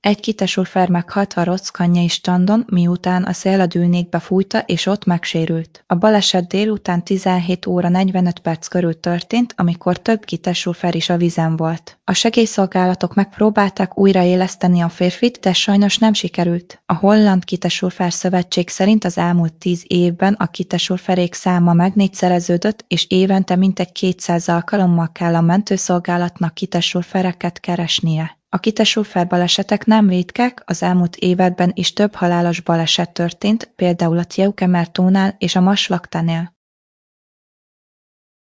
Egy Kitesurfer meghalt a Rockanyai strandon, miután a szél a dűnékbe fújta, és ott megsérült. A baleset délután 17 óra 45 perc körül történt, amikor több Kitesurfer is a vízen volt. A segélyszolgálatok megpróbálták újraéleszteni a férfit, de sajnos nem sikerült. A Holland Kitesurfer Szövetség szerint az elmúlt 10 évben a kitesurferék száma megnégyszereződött, és évente mintegy 200 alkalommal kell a mentőszolgálatnak kitesurfereket keresnie. A kitesurfer balesetek nem ritkák, az elmúlt években is több halálos baleset történt, például a Tjeukemer-tónál és a Maslaktánél.